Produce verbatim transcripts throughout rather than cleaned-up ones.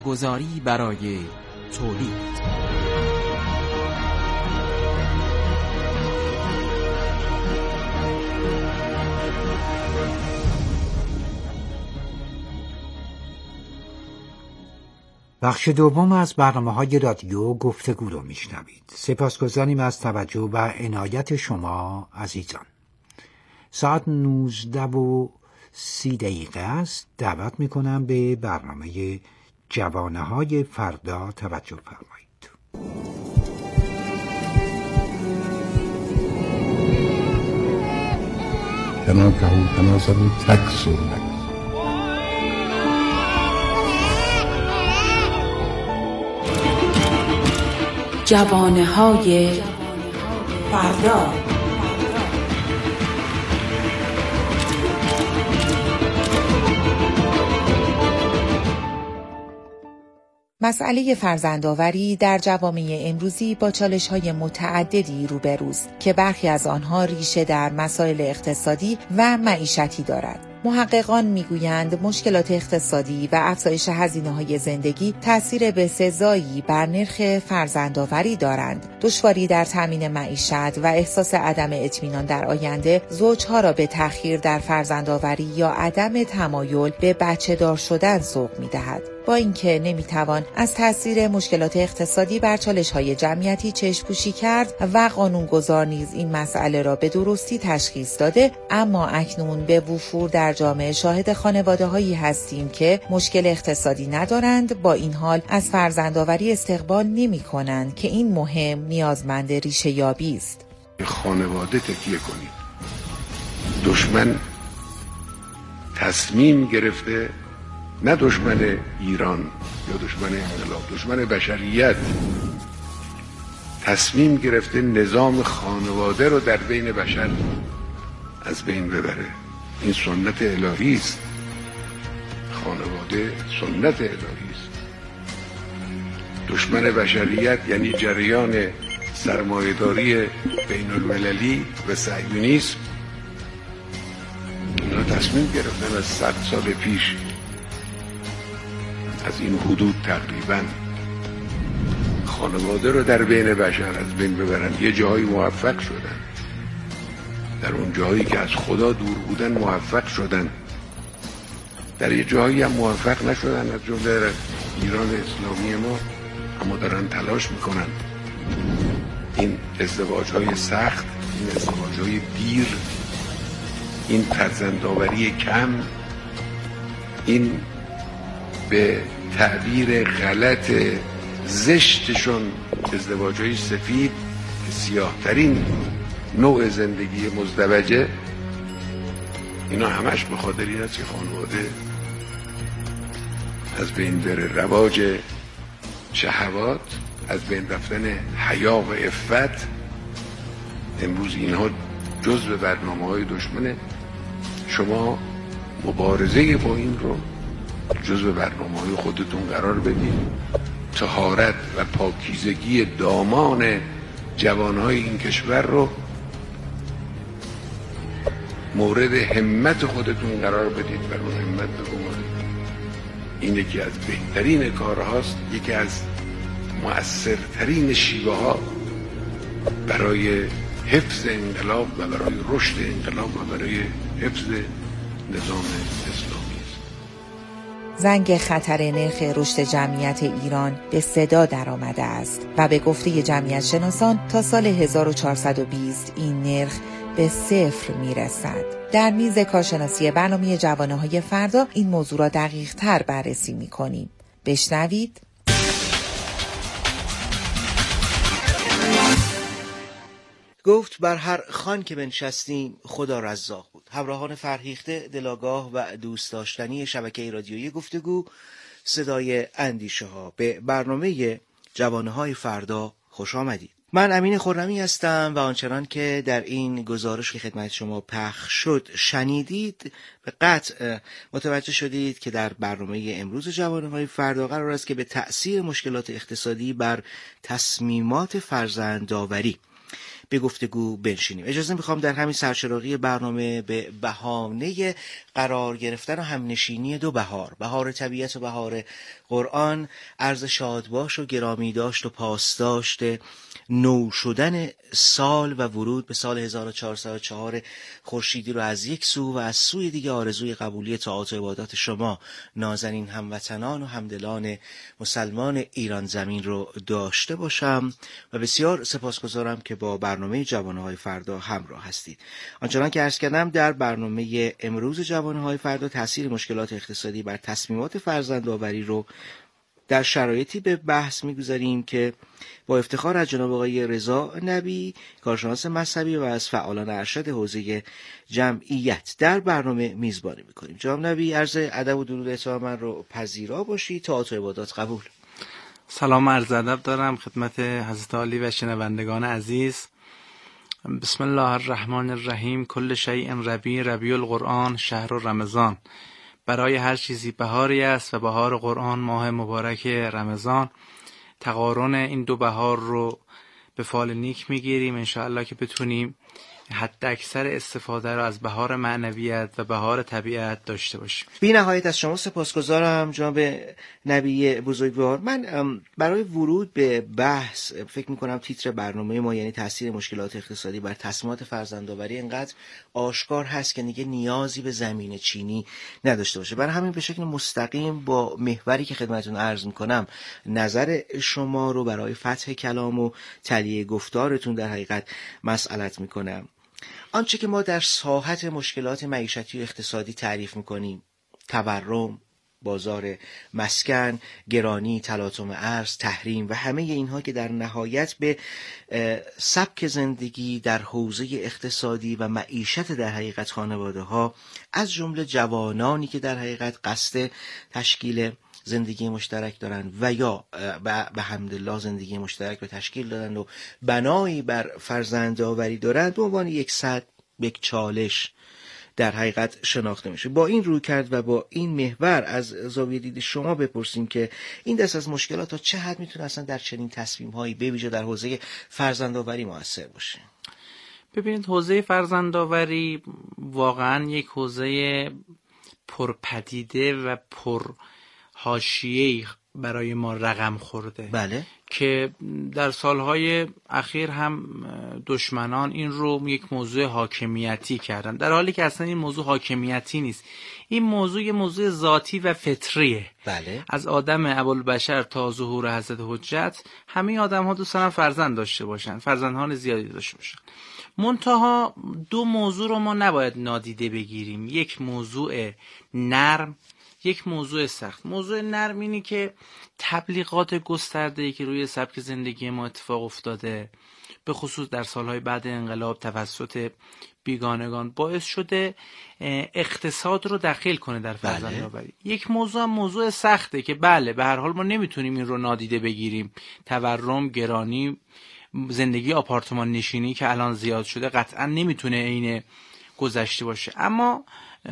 گذاری برای تولید. بخش دوم از برنامه‌های رادیو گفتگو رو میشنوید. سپاسگزاریم از توجه و عنایت شما عزیزان. ساعت نوزده و سی دقیقه است. دعوت میکنم به برنامه جوانه‌های فردا توجه فرمایید. تناكحوا تناصروا تكسروا. جوانه‌های فردا. مسئله فرزندآوری در جوامع امروزی با چالش‌های متعددی روبروست که برخی از آنها ریشه در مسائل اقتصادی و معیشتی دارد. محققان میگویند مشکلات اقتصادی و افزایش هزینه‌های زندگی تأثیر بسزایی بر نرخ فرزندآوری دارند. دشواری در تامین معیشت و احساس عدم اطمینان در آینده زوجها را به تأخیر در فرزندآوری یا عدم تمایل به بچه‌دار شدن سوق می‌دهد. با اینکه نمیتوان از تأثیر مشکلات اقتصادی بر چالش‌های جمعیتی چشم‌پوشی کرد و قانونگذار نیز این مسئله را به درستی تشخیص داده، اما اکنون به وفور در جامعه شاهد خانواده‌هایی هستیم که مشکل اقتصادی ندارند، با این حال از فرزندآوری استقبال نمی‌کنند که این مهم نیازمند ریشه‌یابی است. خانواده تکیه کنید. دشمن تصمیم گرفته، نه دشمن ایران یا دشمن انقلاب، دشمن بشریت تصمیم گرفته نظام خانواده رو در بین بشر از بین ببره. این سنت الهی است. خانواده سنت الهی است. دشمن بشریت یعنی جریان سرمایه‌داری بین المللی و صهیونیسم. اینا تصمیم گرفتن از صد سال پیش از این حدود تقریبا خانواده رو در بین بشر از بین ببرن. یه جایی موفق شدن، در اون جایی که از خدا دور بودن موفق شدن، در یه جایی هم موفق نشدن، از جمله ایران اسلامی ما، اما دارن تلاش میکنن این ازدواج‌های سخت، این ازدواج‌های دیر، این فرزندآوری کم، این به تعبیر غلط زشتشون ازدواج‌های سفید که سیاه‌ترین نوع زندگی مزدوجه، اینا همش به خاطر این است که خانواده از بین بره. رواج شهوات، از بین رفتن حیا و عفت، امروز اینها جزء برنامه‌های دشمنه. شما مبارزه با این رو جزء برنامه‌های خودتون قرار بدید. طهارت و پاکیزگی دامان جوانهای این کشور رو مورد همت خودتون قرار بدید. بر اون همت بگذارید. این یکی از بهترین کارهاست، یکی از مؤثرترین شیوه ها برای حفظ انقلاب و برای رشد انقلاب و برای حفظ نظام اسلامی. زنگ خطر نرخ رشد جمعیت ایران به صدا درآمده است و به گفته جمعیت شناسان تا سال هزار و چهارصد و بیست این نرخ به صفر میرسد. در میز کارشناسی برنامه جوانه‌های فردا این موضوع را دقیق تر بررسی می‌کنیم. بشنوید. گفت بر هر خوان که بنشستیم خدا رزاق بود. همراهان فرهیخته، دلاگاه و دوست داشتنی شبکه رادیویی گفتگو صدای اندیشه ها، به برنامه جوانه‌های فردا خوش آمدید. من امین خرمی هستم و آنچنان که در این گزارش که خدمت شما پخش شد شنیدید، به قطع متوجه شدید که در برنامه امروز جوانه‌های فردا قرار است که به تأثیر مشکلات اقتصادی بر تصمیمات فرزندآوری به گفتگو بنشینیم. اجازه میخوام در همین سرچراغی برنامه به بهانه قرار گرفتن و همنشینی دو بهار، بهار طبیعت و بهار قرآن، عرض شادباش و گرامی داشت و پاس داشته نو شدن سال و ورود به سال هزار و چهارصد و چهار خورشیدی رو از یک سو و از سوی دیگه آرزوی قبولی طاعات و عبادات شما نازنین هموطنان و همدلان مسلمان ایران زمین رو داشته باشم و بسیار سپاسگزارم که با برنامه جوانه‌های فردا همراه هستید. آنچنان که عرض کردم در برنامه امروز جوانه‌های فردا تاثیر مشکلات اقتصادی بر تصمیمات فرزندآوری رو در شرایطی به بحث می‌گذاریم که با افتخار از جناب آقای رضا نبی، کارشناس مذهبی و از فعالان ارشد حوزه جمعیت در برنامه میزبانی می‌کنیم. جناب نبی، عرض ادب و درود احترام من رو پذیرا باشید. طاعات و عبادات قبول. سلام عرض ادب دارم خدمت حضرت عالی و شنوندگان عزیز. بسم الله الرحمن الرحیم. کل شیء ربیع ربیع القرآن شهر رمضان. برای هر چیزی بهاری است و بهار قرآن ماه مبارک رمضان. تقارن این دو بهار رو به فال نیک میگیریم انشاءالله که بتونیم حد اکثر استفاده رو از بهار معنویت و بهار طبیعت داشته باشیم. بی نهایت از شما سپاسگزارم جناب نبی بزرگوار. من برای ورود به بحث فکر میکنم تیتر برنامه ما یعنی تاثیر مشکلات اقتصادی بر تصمیمات فرزندآوری انقدر آشکار هست که دیگه نیازی به زمین چینی نداشته باشه. برای همین به شکل مستقیم با محوری که خدمتتون عرض میکنم نظر شما رو برای فتح کلام و تلیه گفتارتون در حقیقت مسئلت میکنم. آنچه که ما در ساحت مشکلات معیشتی و اقتصادی تعریف میکنیم، تورم، بازار مسکن، گرانی، تلاطم ارز، تحریم و همه اینها که در نهایت به سبک زندگی در حوزه اقتصادی و معیشت در حقیقت خانواده ها از جمله جوانانی که در حقیقت قصد تشکیل زندگی مشترک دارن و یا به حمدالله زندگی مشترک به تشکیل دادن و بنایی بر فرزندآوری دارند به عنوان یک صد یک چالش در حقیقت شناخته میشه. با این روی کرد و با این محور از زاویه دید شما بپرسیم که این دست از مشکلات ها چه حد میتونه اصلا در چنین تصمیم هایی به ویژه در حوزه فرزندآوری مؤثر باشه؟ ببینید حوزه فرزندآوری واقعا یک حوزه پرپدیده و پر حاشیه‌ای برای ما رقم خورده. بله. که در سالهای اخیر هم دشمنان این رو یک موضوع حاکمیتی کردن، در حالی که اصلا این موضوع حاکمیتی نیست. این موضوع یه موضوع ذاتی و فطریه. بله. از آدم ابوالبشر تا ظهور حضرت حجت همه آدم ها دوست دارن فرزند داشته باشن، فرزندان زیادی داشته باشن. منتها دو موضوع رو ما نباید نادیده بگیریم، یک موضوع نرم، یک موضوع سخت. موضوع نرم اینی که تبلیغات گسترده‌ای که روی سبک زندگی ما اتفاق افتاده به خصوص در سالهای بعد انقلاب توسط بیگانگان باعث شده اقتصاد رو دخیل کنه در فرزندآوری. بله. یک موضوع هم موضوع سخته که بله به هر حال ما نمیتونیم این رو نادیده بگیریم. تورم، گرانی، زندگی آپارتمان نشینی که الان زیاد شده قطعا نمیتونه عین گذشته باشه. اما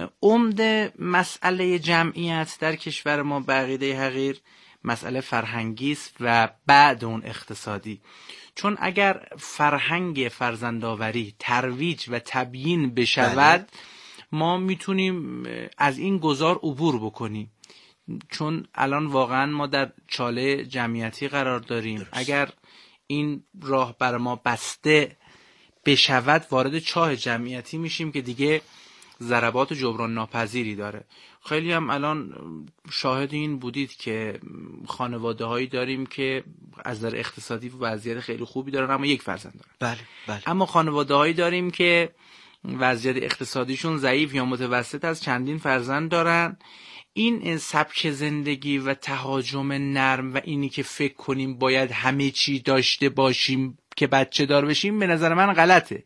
عمده مسئله جمعیت در کشور ما به عقیده حقیر مسئله فرهنگی است و بعد اون اقتصادی. چون اگر فرهنگ فرزندآوری ترویج و تبیین بشود ما میتونیم از این گذار عبور بکنیم. چون الان واقعا ما در چاله جمعیتی قرار داریم. درست. اگر این راه بر ما بسته بشود وارد چاه جمعیتی میشیم که دیگه ضربات جبران ناپذیری داره. خیلی هم الان شاهد این بودید که خانواده هایی داریم که از نظر اقتصادی وضعیت خیلی خوبی دارن اما یک فرزند دارن. بله بله. اما خانواده هایی داریم که وضعیت اقتصادیشون ضعیف یا متوسط از چندین فرزند دارن. این سبک زندگی و تهاجم نرم و اینی که فکر کنیم باید همه چی داشته باشیم که بچه دار بشیم به نظر من غلطه.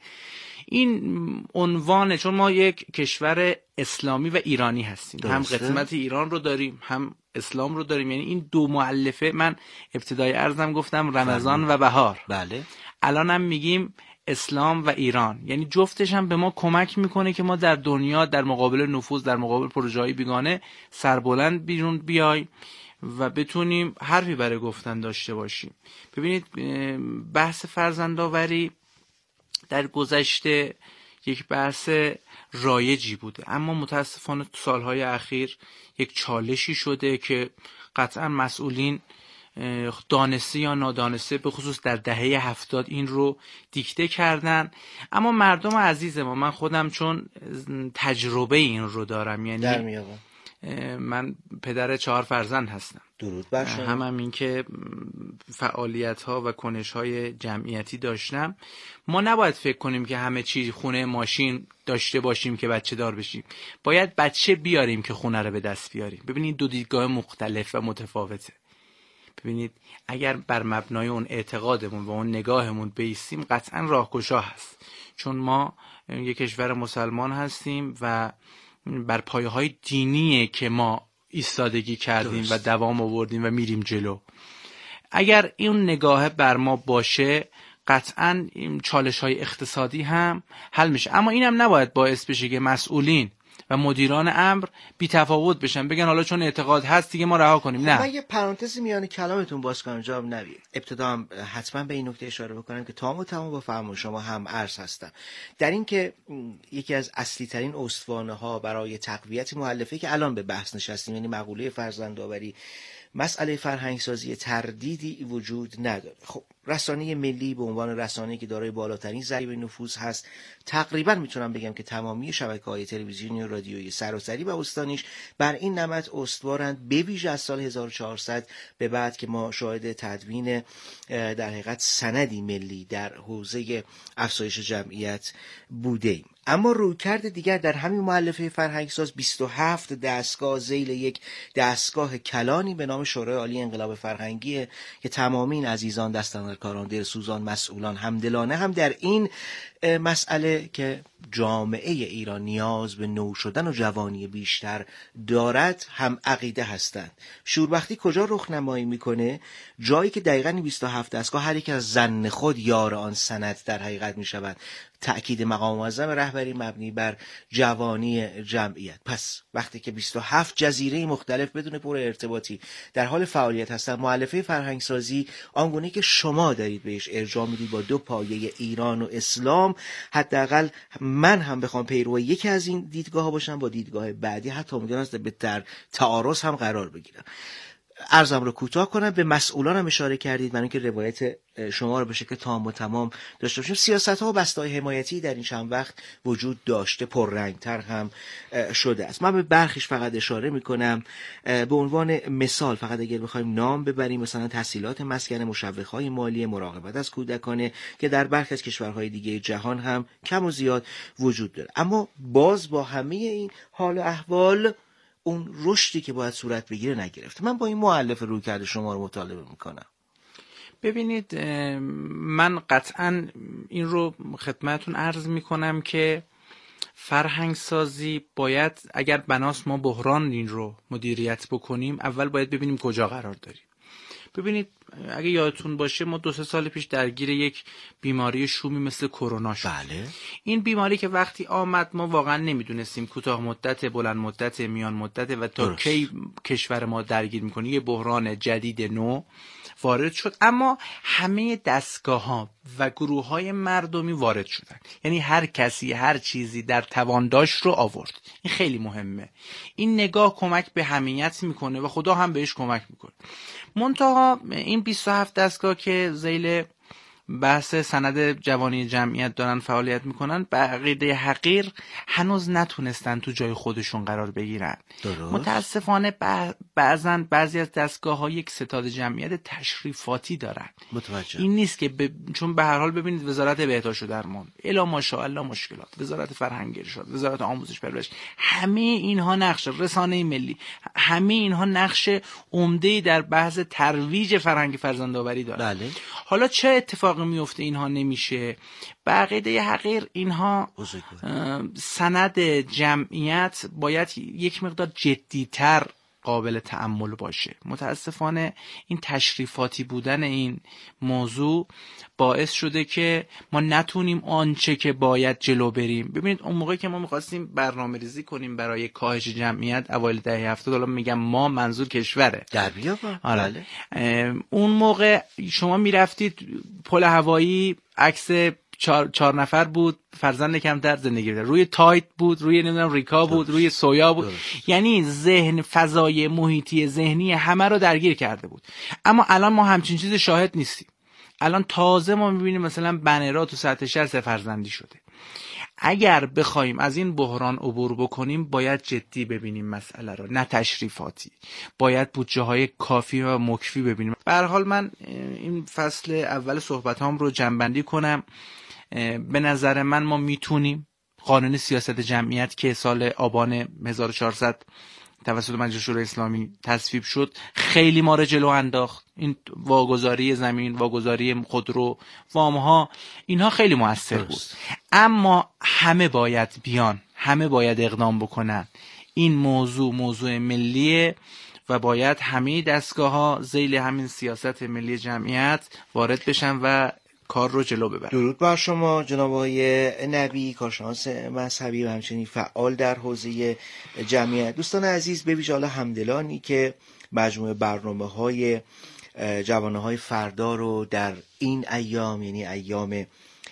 این عنوانه، چون ما یک کشور اسلامی و ایرانی هستیم. درسته. هم قسمت ایران رو داریم هم اسلام رو داریم، یعنی این دو مؤلفه. من ابتدای عرضم گفتم رمضان و بهار. بله. الانم میگیم اسلام و ایران، یعنی جفتش هم به ما کمک میکنه که ما در دنیا در مقابل نفوذ، در مقابل پروژه‌های بیگانه سربلند بیرون بیای و بتونیم حرفی برای گفتن داشته باشیم. ببینید بحث فرزندآوری در گذشته یک بحث رایجی بوده، اما متاسفانه تو سالهای اخیر یک چالشی شده که قطعا مسئولین دانسته یا نادانسته به خصوص در دهه هفتاد این رو دیکته کردن. اما مردم عزیز ما، من خودم چون تجربه این رو دارم، یعنی در میابم. من پدر چهار فرزند هستم، درود بر شما. هم هم این که فعالیت ها و کنش های جمعیتی داشتم. ما نباید فکر کنیم که همه چیز خونه ماشین داشته باشیم که بچه دار بشیم، باید بچه بیاریم که خونه رو به دست بیاریم. ببینید دو دیدگاه مختلف و متفاوته. ببینید اگر بر مبنای اون اعتقادمون و اون نگاهمون بیستیم قطعا راهگشا هست، چون ما یک کشور مسلمان هستیم و بر پایه‌های دینیه که ما ایستادگی کردیم درست. و دوام آوردیم و میریم جلو. اگر این نگاه بر ما باشه قطعا چالش‌های اقتصادی هم حل میشه، اما اینم نباید باعث بشه که مسئولین و مدیران امر بی تفاوت بشن، بگن حالا چون اعتقاد هست دیگه ما رها کنیم. نه، من یه پرانتزی میان کلامتون باز کنم جناب نوید. ابتدا هم حتما به این نکته اشاره بکنم که تمام و تمام با فرمان شما هم عرض هستم در این که یکی از اصلی ترین استوانه ها برای تقویت مؤلفه که الان به بحث نشستیم، یعنی مقوله فرزندآوری، مسئله فرهنگسازی، تردیدی وجود نداره. خب رسانه ملی به عنوان رسانه‌ای که دارای بالاترین ضریب نفوذ هست، تقریبا میتونم بگم که تمامی شبکه‌های تلویزیونی و رادیویی سراسری و استانیش بر این نمط استوارند، به ویژه از سال هزار و چهارصد به بعد که ما شاهد تدوین در حقیقت سندی ملی در حوزه افزایش جمعیت بودیم. اما رویکرد دیگر در همین مؤلفه فرهنگساز بیست و هفت دستگاه ذیل یک دستگاه کلانی به نام شورای عالی انقلاب فرهنگی که تمامی این عزیزان دستاندرکاران، دلسوزان، مسئولان همدلانه هم در این مسئله که جامعه ایران نیاز به نو شدن و جوانی بیشتر دارد هم عقیده هستند. شوربختی کجا رخ نمایی میکنه؟ جایی که دقیقاً بیست و هفت دستگاه هر یک از زن خود یار آن سند در حقیقت میشوند. تأکید مقام معظم رهبری مبنی بر جوانی جمعیت. پس وقتی که بیست و هفت جزیره مختلف بدون پر ارتباطی در حال فعالیت هستند، مؤلفه فرهنگسازی آنگونه که شما دارید بهش ارجاع میدید با دو پایه ایران و اسلام، حداقل من هم بخوام پیرو یکی از این دیدگاه ها باشم، با دیدگاه بعدی حتی ممکن است به در تعارض هم قرار بگیرم. عرضم رو کوتاه کنم. به مسئولان هم اشاره کردید، برای اینکه روایت شما رو به شکل تام و تمام داشته باشیم. سیاست‌ها و بسته‌های حمایتی در این چند وقت وجود داشته، پررنگ‌تر هم شده است. من به برخیش فقط اشاره می‌کنم. به عنوان مثال فقط اگر بخوایم نام ببریم، مثلا تسهیلات مسکن، مشوق‌های مالی، مراقبت از کودکانه که در برخی از کشورهای دیگه جهان هم کم و زیاد وجود داره. اما باز با همه این حال و احوال اون رشدی که باید صورت بگیره نگرفته. من با این مؤلف رویکرد شما رو مطالبه میکنم. ببینید من قطعا این رو خدمتون عرض میکنم که فرهنگ سازی باید، اگر بناس ما بحران این رو مدیریت بکنیم، اول باید ببینیم کجا قرار داریم. ببینید اگه یادتون باشه ما دو سه سال پیش درگیر یک بیماری شومی مثل کرونا شد. بله. این بیماری که وقتی آمد ما واقعا نمیدونستیم کوتاه مدت، بلند مدت، میان مدت و تا درست. کی کشور ما درگیر میکنه. یه بحران جدید نو وارد شد، اما همه دستگاه ها و گروه های مردمی وارد شدن، یعنی هر کسی هر چیزی در توان داشت رو آورد. این خیلی مهمه. این نگاه کمک به حمیت میکنه و خدا هم بهش کمک میکنه. منتها این بیست و هفت دستگاه که ذیل بحث سند جوانی جمعیت دارن فعالیت میکنن، به عقیده حقیر هنوز نتونستن تو جای خودشون قرار بگیرن. درست. متاسفانه بعضن بعضی از دستگاه ها یک ستاد جمعیت تشریفاتی دارن. متوجه. این نیست که ب... چون به هر حال ببینید وزارت بهداشت و درمان، الا ماشاءالله مشکلات، وزارت فرهنگ ارشاد، وزارت آموزش پرورش، همه اینها نقش، رسانه ملی، همه اینها نقش عمده‌ای در بحث ترویج فرهنگ فرزندآوری دارن. بله. حالا چه اتفاقی میفته اینها نمیشه؟ به عقیده حقیر اینها سند جمعیت باید یک مقدار جدی‌تر قابل تأمل باشه. متاسفانه این تشریفاتی بودن این موضوع باعث شده که ما نتونیم آنچه که باید جلو بریم. ببینید اون موقع که ما می‌خواستیم برنامه ریزی کنیم برای کاهش جمعیت اوایل دهه هفتاد، حالا میگم ما منظور کشوره، در بیابان. اون موقع شما میرفتید پل هوایی عکس چهار, چهار نفر بود، فرزند کمتر زندگی می‌کرد. روی تایت بود، روی نمیدونم ریکا بود، روی سویا بود. درست. یعنی ذهن، فضای محیطی ذهنی همه رو درگیر کرده بود. اما الان ما همچین چیز شاهد نیستیم. الان تازه ما می‌بینیم مثلا بنرها تو سطح شهر سه فرزندی شده. اگر بخوایم از این بحران عبور بکنیم باید جدی ببینیم مسئله رو، نه تشریفاتی. باید بودجه های کافی و مکفی ببینیم. به هر حال من این فصل اول صحبتام رو جمع‌بندی کنم. به نظر من ما میتونیم قانون سیاست جمعیت که سال آبان هزار و چهارصد توسط مجلس شورای اسلامی تصویب شد خیلی ما رو جلو انداخت. این واگذاری زمین، واگذاری خودرو، وامها، اینها خیلی موثر بود. اما همه باید بیان، همه باید اقدام بکنن. این موضوع موضوع ملیه و باید همه دستگاه‌ها ذیل همین سیاست ملی جمعیت وارد بشن و کار رو جلو ببرن. درود بر شما جناب آقای نبی، کارشناس مذهبی و همچنین فعال در حوزه جمعیت. دوستان عزیز، به ویژه همدلانی که مجموعه برنامه‌های جوانه‌های فردا رو در این ایام، یعنی ایام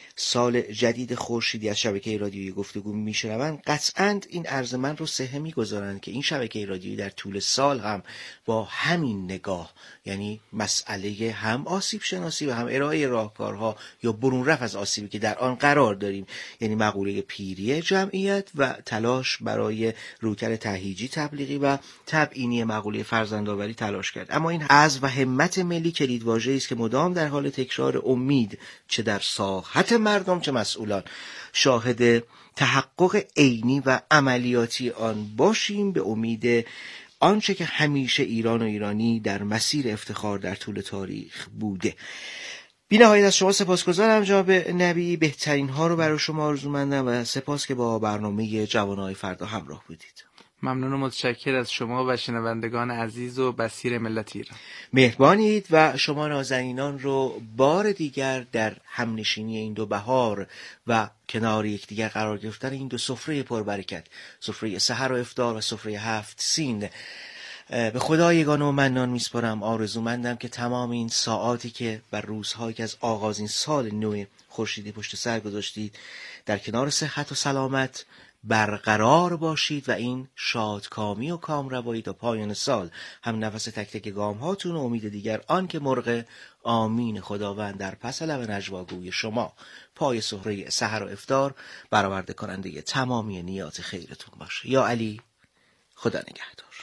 سال جدید خورشیدی از شبکه رادیویی گفتگو میشنوند، قطعاً این عرض من رو صحه میگذارند که این شبکه رادیویی در طول سال هم با همین نگاه، یعنی مسئله هم آسیب شناسی و هم ارائه راهکارها یا برون رفت از آسیبی که در آن قرار داریم، یعنی مقوله پیری جمعیت و تلاش برای رویکرد تهییجی، تبلیغی و تبیینی مقوله فرزندآوری تلاش کرد. اما این عزم و همت ملی کلیدواژه‌ای است که مدام در حال تکرار امید، چه در ساحت مردم چه مسئولان، شاهد تحقق عینی و عملیاتی آن باشیم، به امید آنچه که همیشه ایران و ایرانی در مسیر افتخار در طول تاریخ بوده. بی نهایت از شما سپاسگزارم جناب نبی، بهترین ها رو برای شما آرزومندم و سپاس که با برنامه جوانهای فردا همراه بودید. ممنون و متشکر از شما و شنوندگان عزیز و بصیر ملت ایران. مهربانید و شما نازنینان رو بار دیگر در همنشینی این دو بهار و کنار یکدیگر قرار گرفتن این دو سفره پربرکت، سفره سحر و افطار و سفره هفت سین، به خدا یگانه و منان میسپارم. آرزومندم که تمام این ساعاتی که بر روزهایی که از آغاز این سال نو خورشیدی پشت سر گذاشتید در کنار صحت و سلامت برقرار باشید و این شادکامی و کامروایی تا پایان سال هم نفس تک تک گام هاتون و امید دیگر آن که مرغ آمین خداوند در پس لب نجواگوی شما پای سحره سحر و افطار برآورده کننده تمامی نیات خیرتون باشه. یا علی، خدا نگهدار.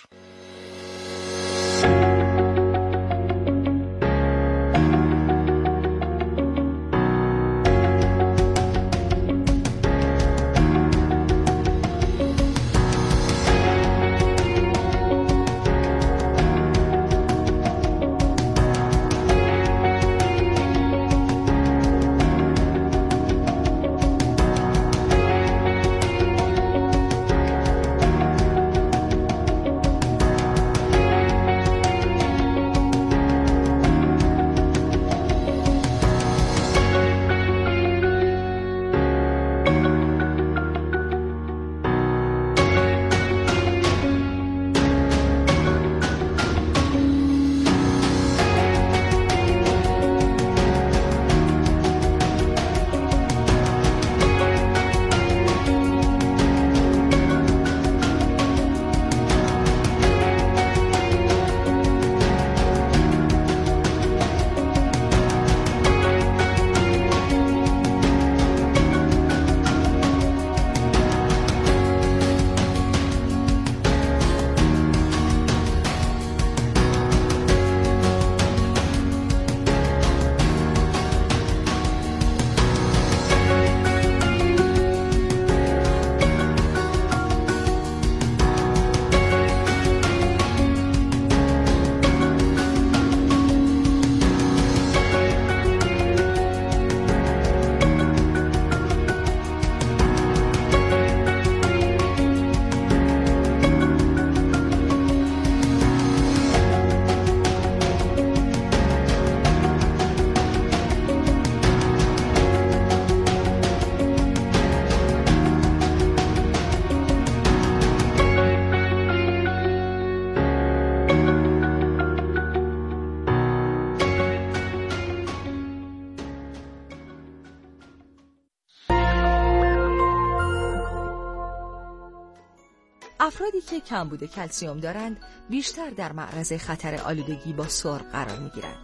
افرادی که کمبود کلسیم دارند بیشتر در معرض خطر آلودگی با سرب قرار می‌گیرند.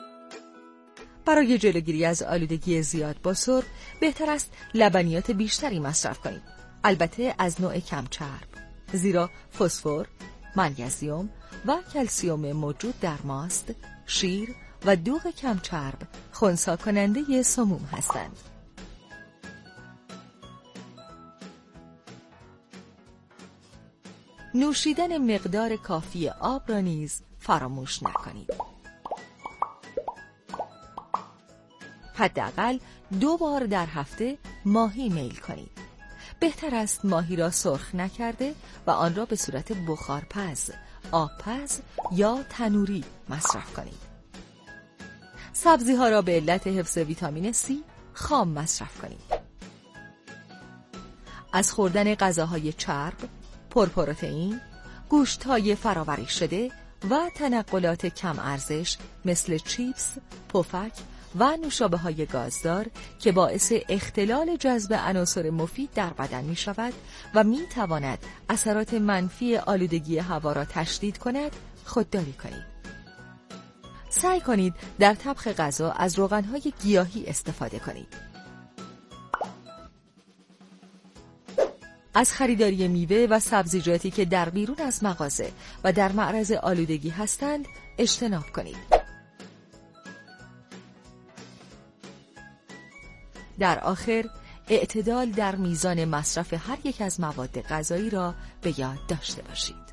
برای جلوگیری از آلودگی زیاد با سرب بهتر است لبنیات بیشتری مصرف کنید، البته از نوع کم چرب، زیرا فسفر، منیزیم و کلسیم موجود در ماست، شیر و دوغ کم چرب خنثی کننده سموم هستند. نوشیدن مقدار کافی آب را نیز فراموش نکنید. حداقل دو بار در هفته ماهی میل کنید. بهتر است ماهی را سرخ نکرده و آن را به صورت بخارپز، آبپز یا تنوری مصرف کنید. سبزی ها را به علت حفظ ویتامین C خام مصرف کنید. از خوردن غذاهای چرب، پرپروتئین، گوشت‌های فراوری شده و تنقلات کم ارزش مثل چیپس، پفک و نوشابه‌های گازدار که باعث اختلال جذب عناصر مفید در بدن می شود و می تواند اثرات منفی آلودگی هوا را تشدید کند، خودداری کنید. سعی کنید در طبخ غذا از روغن‌های گیاهی استفاده کنید. از خریداری میوه و سبزیجاتی که در بیرون از مغازه و در معرض آلودگی هستند اجتناب کنید. در آخر، اعتدال در میزان مصرف هر یک از مواد غذایی را به یاد داشته باشید.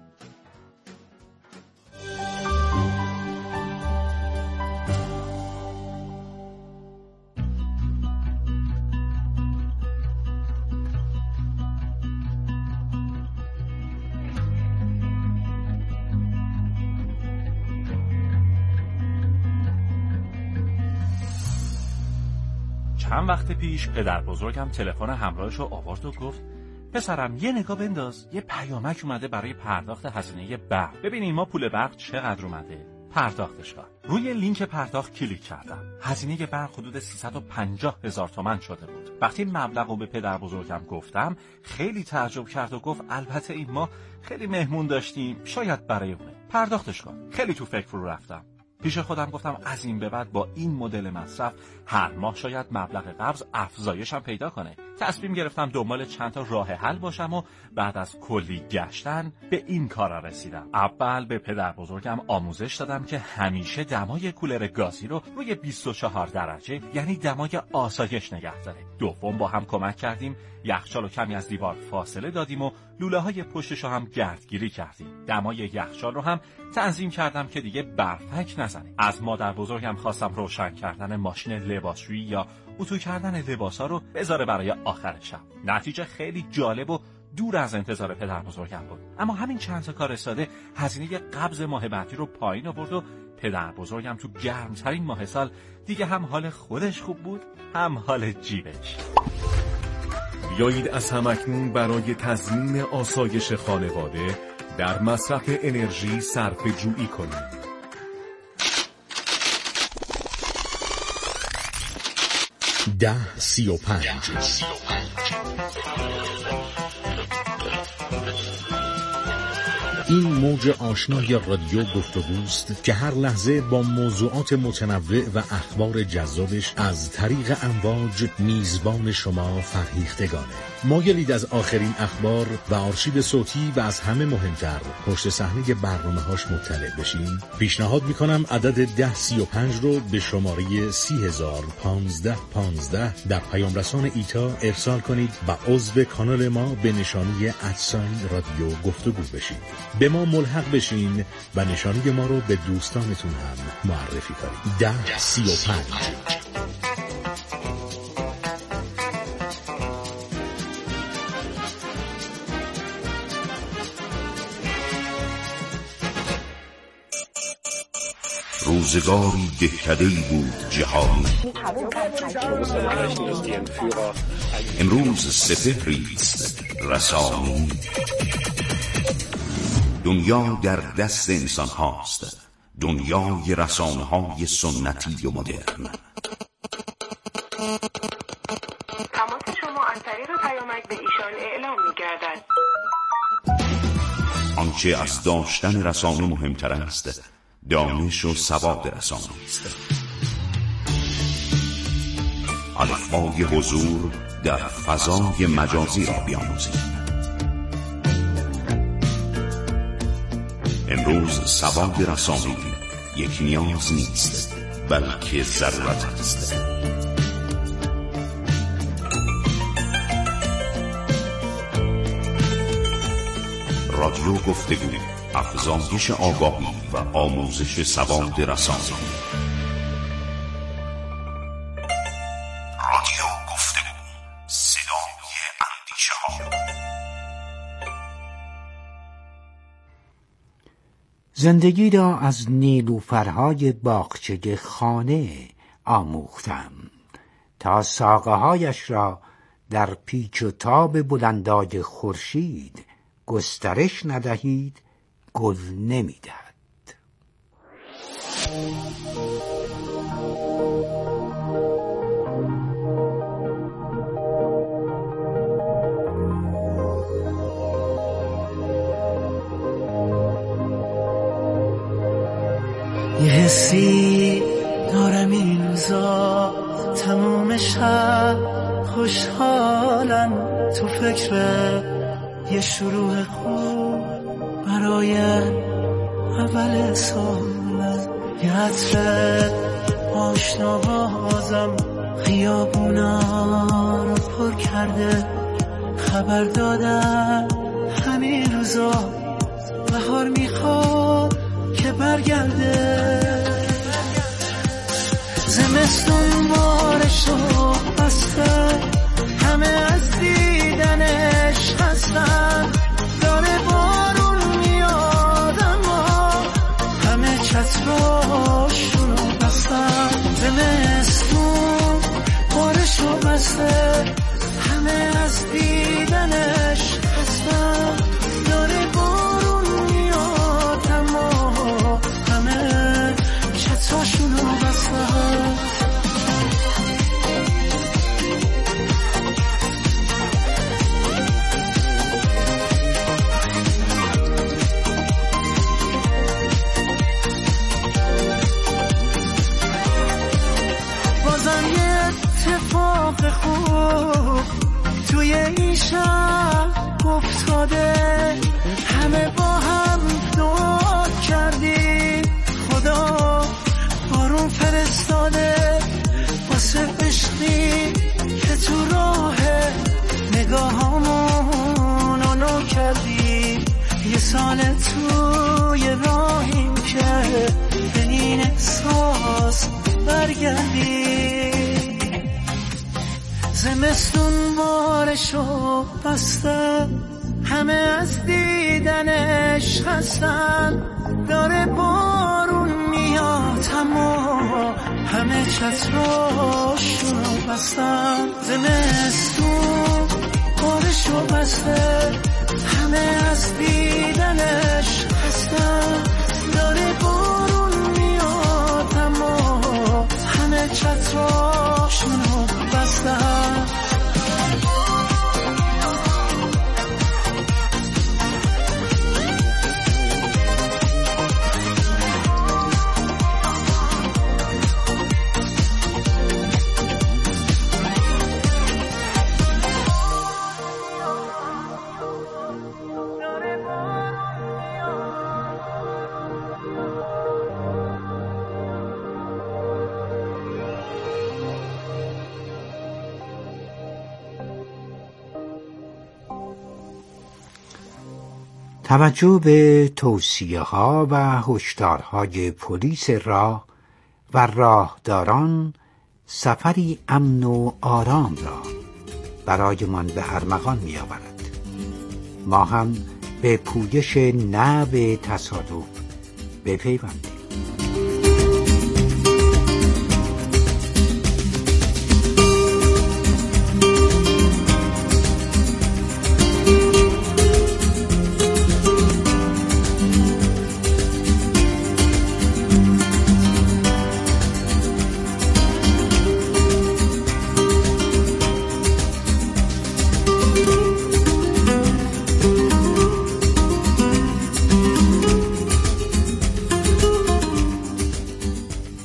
چند وقت پیش پدر بزرگم تلفن همراهش رو آورد و گفت پسرم یه نگاه بنداز، یه پیامک اومده برای پرداخت هزینه برق. ببینین ما پول برق چقدر اومده، پرداختش کن. روی لینک پرداخت کلیک کردم. هزینه برق حدود سیصد و پنجاه هزار تومان شده بود. وقتی مبلغ رو به پدر بزرگم گفتم خیلی تعجب کرد و گفت البته این ما خیلی مهمون داشتیم، شاید برای اونه. پرداختش کن. خیلی تو فکر رو رفتم. پیش خودم گفتم از این به بعد با این مدل مصرف هر ماه شاید مبلغ قبض افزایش هم پیدا کنه. تصمیم گرفتم دنبال چند تا راه حل باشم و بعد از کلی گشتن به این کار رسیدم. اول به پدر بزرگم آموزش دادم که همیشه دمای کولر گازی رو روی بیست و چهار درجه یعنی دمای آسایش نگه داره. دوم با هم کمک کردیم یخچال رو کمی از دیوار فاصله دادیم و لوله های پشتش رو هم گردگیری کردیم. دمای یخچال رو هم تنظیم کردم که دیگه برفک نزنه. از مادر بزرگم خواستم روشن کردن ماشین لباسشویی یا اتو کردن لباسا رو بذاره برای آخر شب. نتیجه خیلی جالب و دور از انتظار پدر بزرگم بود. اما همین چند تا کار ساده هزینه قبض ماه بعدی رو پایین آورد و پدر بزرگم تو گرمترین ماه سال دیگه هم حال خودش خوب بود هم حال جیبش. بیایید از همکنون برای تضمین آسایش خانواده در مصرف انرژی صرفه جویی کنیم. ده سی و پنج این موج آشنای رادیو گفتگوست که هر لحظه با موضوعات متنوع و اخبار جذابش از طریق امواج میزبان شما فرهیختگانه. مایلید از آخرین اخبار و آرشیو صوتی و از همه مهمتر پشت صحنه برنامه‌هاش مطلع بشین؟ پیشنهاد میکنم عدد ده سی و پنج رو به شماره سی هزار پانزده پانزده در پیام رسان ایتا ارسال کنید و عضو کانال ما به نشانی ادساین رادیو گفتگو بشید. به ما ملحق بشین و نشانی ما رو به دوستانتون هم معرفی کنید. ده سی و پنج. روزگاری دهکده‌ای بود جهانی. امروز سپهری است رسانی. دنیا در دست انسان هاست، دنیای رسانه های سنتی و مدرن. تماس شما از طریق پیامک به ایشان اعلام می گردد. آنچه از داشتن رسانه مهمتر است دانش و سواد رسانه است. الفبای حضور در فضای مجازی را بیاموزید. امروز سواد رسانه‌ای یک نیاز نیست بلکه ضرورت است. رادیو گفتگو، افزایش آگاهی و آموزش سواد رسانه‌ای. رادیو گفتگو، صدای اندیشه‌ها. زندگی را از نیلوفرهای باغچه خانه آموختم تا ساقه هایش را در پیچ و تاب بلندای خورشید گسترش ندهید گل نمیدهد. یه حسی دارم این روزا تموم شب خوشحالم، تو فکر یه شروع خوب برای اول سالم. یه عطر آشنا بازم خیابونا رو پر کرده، خبر دادم همین روزا بهار میخواد که برگرده. زمستون بارشو بسته، همه از دیدنش خستن، داره بارون میاد اما همه چتراشونو بستن. زمستون بارشو بسته، همه از دیدنش خستن، داره بارون میاد اما همه چتراشونو بستن. اتفاق خوب توی این شب افتاده، همه با هم دعا کردی خدا بارون فرستاده، واسه عشقی که تو راه نگاهامون نو کردی. یه سال توی راهیم که به این احساس برگردی. زمستون بارشو بسته، همه از دیدنش خستن، داره بارون میاد اما همه چتراشونو بستن. زمستون بارشو بسته، همه از دیدنش خستن، داره بارون میاد اما همه چتراشونو بستن. توجه به توصیه ها و هشدارهای پلیس راه و راهداران سفری امن و آرام را برایمان به ارمغان می آورد. ما هم به پویش نه به تصادف بپیوندیم.